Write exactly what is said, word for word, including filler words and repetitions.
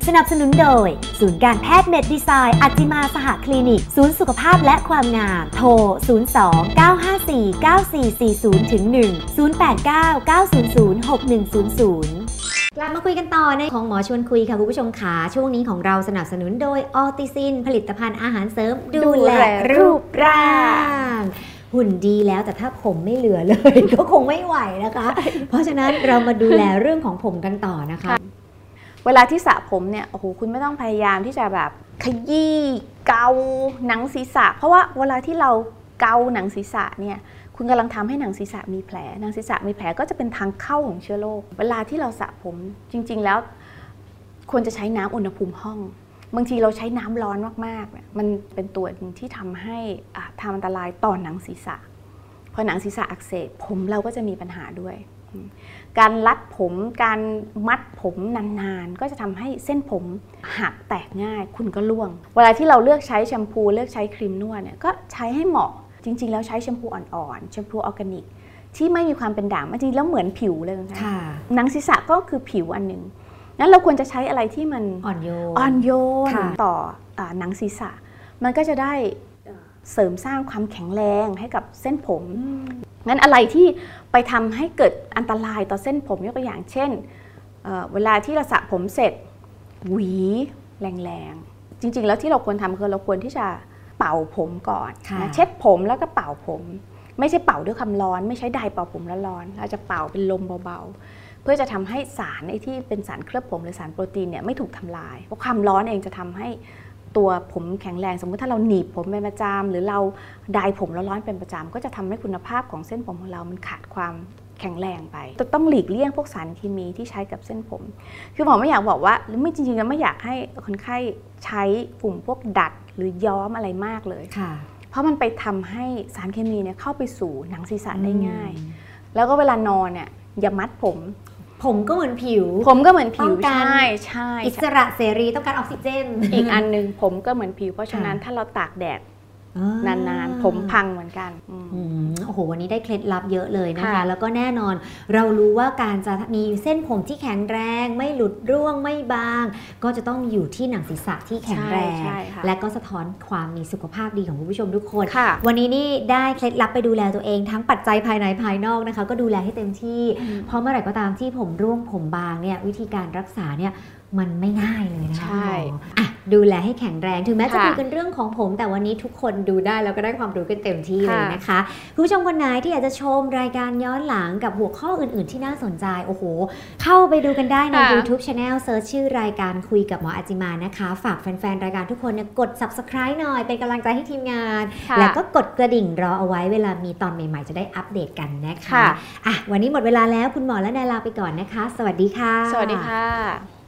สนับสนุนโดยศูนย์การแพทย์เมดดีไซน์อัจจิมาสหคลินิกศูนย์สุขภาพและความงามโทรศูนย์ สอง เก้า ห้า สี่ เก้า สี่ สี่ ศูนย์ หนึ่ง ศูนย์ แปด เก้า เก้า ศูนย์ ศูนย์ หก หนึ่ง ศูนย์ ศูนย์กลับมาคุยกันต่อในของหมอชวนคุยค่ะคุณผู้ชมขาช่วงนี้ของเราสนับสนุนโดยออติซินผลิตภัณฑ์อาหารเสริมดูแลรูปร่างหุ่นดีแล้วแต่ถ้าผมไม่เหลือเลย ก็คงไม่ไหวนะคะเพราะฉะนั้นเรามาดูแลเรื่องของผมกันต่อนะคะเวลาที่สระผมเนี่ยโอ้โหคุณไม่ต้องพยายามที่จะแบบขยี้เกาหนังศีรษะเพราะว่าเวลาที่เราเกาหนังศีรษะเนี่ยคุณกำลังทำให้หนังศีรษะมีแผลหนังศีรษะมีแผลก็จะเป็นทางเข้าของเชื้อโรคเวลาที่เราสระผมจริงๆแล้วควรจะใช้น้ำอุณหภูมิห้องบางทีเราใช้น้ำร้อนมากๆเนี่ยมันเป็นตัวหนึ่งที่ทำให้ทำอันตรายต่อหนังศีรษะพอหนังศีรษะอักเสบผมเราก็จะมีปัญหาด้วยการรัดผมการมัดผมนานๆก็จะทำให้เส้นผมหักแตกง่ายคุณก็ร่วงเวลาที่เราเลือกใช้แชมพูเลือกใช้ครีมนวดเนี่ยก็ใช้ให้เหมาะจริงๆแล้วใช้แชมพูอ่อนๆแชมพูออร์แกนิกที่ไม่มีความเป็นด่างจริงๆแล้วเหมือนผิวเลยนะคะหนังศีรษะก็คือผิวอันหนึ่งนั้นเราควรจะใช้อะไรที่มันอ่อนโยนอ่อนโยนต่อหนังศีรษะมันก็จะได้เสริมสร้างความแข็งแรงให้กับเส้นผมงั้นอะไรที่ไปทำให้เกิดอันตรายต่อเส้นผมยกตัวอย่างเช่น เ, เวลาที่เราสระผมเสร็จหวีแรงๆจริงๆแล้วที่เราควรทำคือเราควรที่จะเป่าผมก่อนนะเช็ดผมแล้วก็เป่าผมไม่ใช่เป่าด้วยความร้อนไม่ใช่ไดร์เป่าผมแล้วร้อนเราจะเป่าเป็นลมเบาๆเพื่อจะทำให้สารไอ้ที่เป็นสารเคลือบผมหรือสารโปรตีนเนี่ยไม่ถูกทำลายเพราะความร้อนเองจะทำให้ตัวผมแข็งแรงสมมุติถ้าเราหนีบผมเป็นประจำหรือเราไดร์ผมแล้วร้อนเป็นประจำก็จะทำให้คุณภาพของเส้นผมของเรามันขาดความแข็งแรงไปต้องหลีกเลี่ยงพวกสารเคมีที่ใช้กับเส้นผมคือหมอไม่อยากบอกว่าหรือไม่จริงๆแล้วไม่อยากให้คนไข้ใช้ฝุ่นพวกดัดหรือย้อมอะไรมากเลยเพราะมันไปทำให้สารเคมีเนี่ยเข้าไปสู่หนังศีรษะได้ง่ายแล้วก็เวลานอนเนี่ยอย่ามัดผมผมก็เหมือนผิวผมก็เหมือนผิวใช่ใช่อิสระเสรีต้องการออกซิเจนอีกอันนึงผมก็เหมือนผิวเพราะฉะนั้นถ้าเราตากแดดนานๆผมพังเหมือนกันโอ้โหวันนี้ได้เคล็ดลับเยอะเลยนะคะแล้วก็แน่นอนเรารู้ว่าการจะมีเส้นผมที่แข็งแรงไม่หลุดร่วงไม่บางก็จะต้องอยู่ที่หนังศีรษะที่แข็งแรงและก็สะท้อนความมีสุขภาพดีของคุณผู้ชมทุกคนวันนี้นี่ได้เคล็ดลับไปดูแลตัวเองทั้งปัจจัยภายในภายนอกนะคะก็ดูแลให้เต็มที่เพราะเมื่อไหร่ก็ตามที่ผมร่วงผมบางเนี่ยวิธีการรักษาเนี่ยมันไม่ง่ายเลยนะคะใช่ดูแลให้แข็งแรงถึงแม้จะคุยกันเรื่องของผมแต่วันนี้ทุกคนดูได้แล้วก็ได้ความรู้กันเต็มที่เลยนะคะคุณผู้ชมคนไหนที่อยากจะชมรายการย้อนหลังกับหัวข้ออื่นๆที่น่าสนใจโอ้โหเข้าไปดูกันได้ใน YouTube Channel เซิร์ชชื่อรายการคุยกับหมออัจจิมานะคะฝากแฟนๆรายการทุกคนกด Subscribe หน่อยเป็นกำลังใจให้ทีมงานแล้วก็กดกระดิ่งรอเอาไว้เวลามีตอนใหม่ๆจะได้อัปเดตกันนะคะอ่ะวันนี้หมดเวลาแล้วคุณหมอและนายลาไปก่อนนะคะสวัสดีค่ะสวัสดีค่ะ